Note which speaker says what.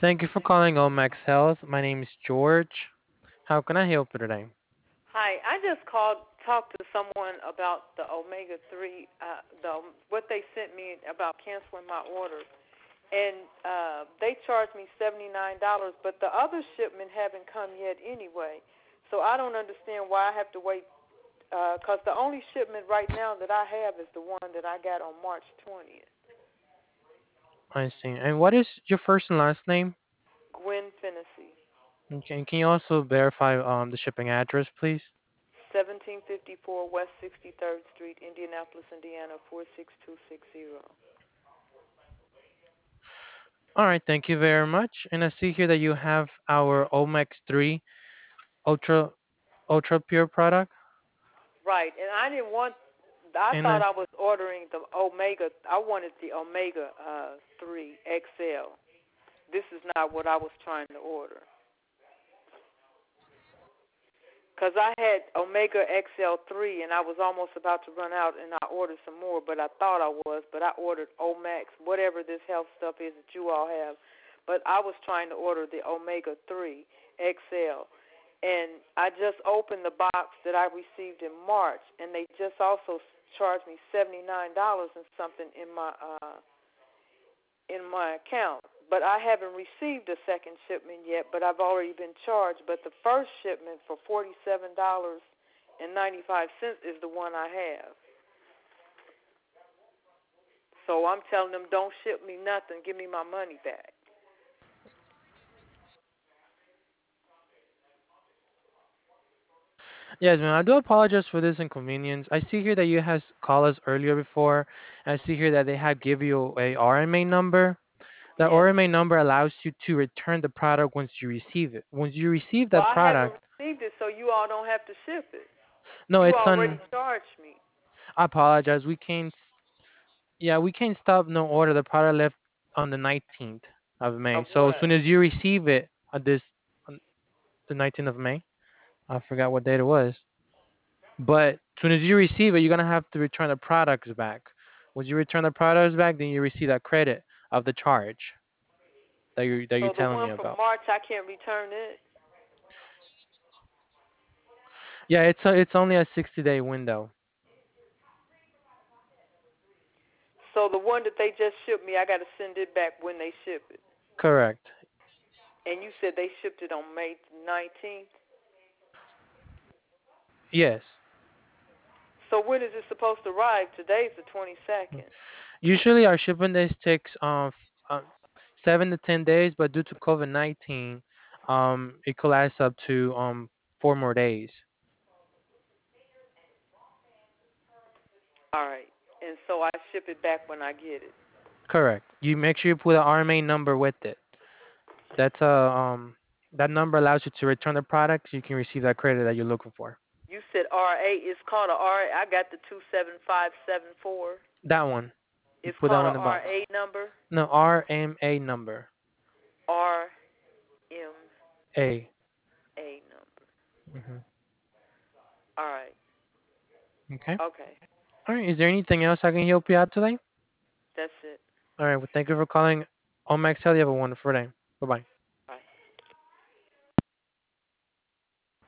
Speaker 1: Thank you for calling Omax Health. My name is George. How can I help you today?
Speaker 2: Hi, I just called talked to someone about the omega three, what they sent me about canceling my order, and they charged me $79, but the other shipment haven't come yet anyway. So I don't understand why I have to wait, because the only shipment right now that I have is the one that I got on March 20th.
Speaker 1: I see. And what is your first and last name?
Speaker 2: Gwen Fennessy,
Speaker 1: Okay. And can you also verify the shipping address, please?
Speaker 2: 1754 West 63rd Street, Indianapolis, Indiana 46260.
Speaker 1: All right. Thank you very much. And I see here that you have our Omax 3 Ultra Pure product.
Speaker 2: Right, and I didn't want. I
Speaker 1: And
Speaker 2: thought
Speaker 1: I,
Speaker 2: I was ordering the Omega. I wanted the Omega 3 XL. This is not what I was trying to order. Because I had Omega XL 3, and I was almost about to run out, and I ordered some more, but I thought I was. But I ordered Omax, whatever this health stuff is that you all have. But I was trying to order the Omega 3 XL. And I just opened the box that I received in March, and they just also charged me $79 and something in my account. But I haven't received a second shipment yet, but I've already been charged. But the first shipment for $47.95 is the one I have. So I'm telling them, don't ship me nothing. Give me my money back.
Speaker 1: yes, ma'am. I do apologize for this inconvenience. I see here that you has called us earlier before. I see here that they have give you a RMA number. The
Speaker 2: Yes.
Speaker 1: RMA number allows you to return the product once you receive it. Once you receive
Speaker 2: Well,
Speaker 1: that
Speaker 2: I haven't
Speaker 1: product,
Speaker 2: received it, so you all don't have to ship it.
Speaker 1: no,
Speaker 2: You
Speaker 1: it's
Speaker 2: already
Speaker 1: on.
Speaker 2: charged me.
Speaker 1: I apologize. We can't. Yeah, we can't stop no order. The product left on the 19th of May.
Speaker 2: Of
Speaker 1: So as
Speaker 2: what?
Speaker 1: soon as you receive it on the 19th of May, I forgot what date it was. But as soon as you receive it, you're gonna have to return the products back. Once you return the products back, then you receive that credit of the charge that you're
Speaker 2: So the
Speaker 1: telling
Speaker 2: one
Speaker 1: me
Speaker 2: from
Speaker 1: about.
Speaker 2: March, I can't return it.
Speaker 1: Yeah, it's only a 60-day window.
Speaker 2: So the one that they just shipped me, I got to send it back when they ship it.
Speaker 1: Correct.
Speaker 2: And you said they shipped it on May 19th.
Speaker 1: Yes.
Speaker 2: So when is it supposed to arrive? Today's the 22nd.
Speaker 1: Usually our shipping days takes 7 to 10 days, but due to COVID-19, it could last up to 4 more days.
Speaker 2: All right. And so I ship it back when I get it.
Speaker 1: Correct. You make sure you put an RMA number with it. That's a that number allows you to return the product so you can receive that credit that you're looking for.
Speaker 2: You said RA. It's called a RA. I got the 27574.
Speaker 1: That one. You
Speaker 2: It's
Speaker 1: put that
Speaker 2: called
Speaker 1: one
Speaker 2: a
Speaker 1: in the box.
Speaker 2: RA number.
Speaker 1: No, RMA number.
Speaker 2: RMA
Speaker 1: A.
Speaker 2: number.
Speaker 1: Hmm.
Speaker 2: All right.
Speaker 1: Okay.
Speaker 2: Okay.
Speaker 1: All right. Is there anything else I can help you out today?
Speaker 2: That's it.
Speaker 1: All right. Well, thank you for calling Omax Health. You have a wonderful day. Bye bye.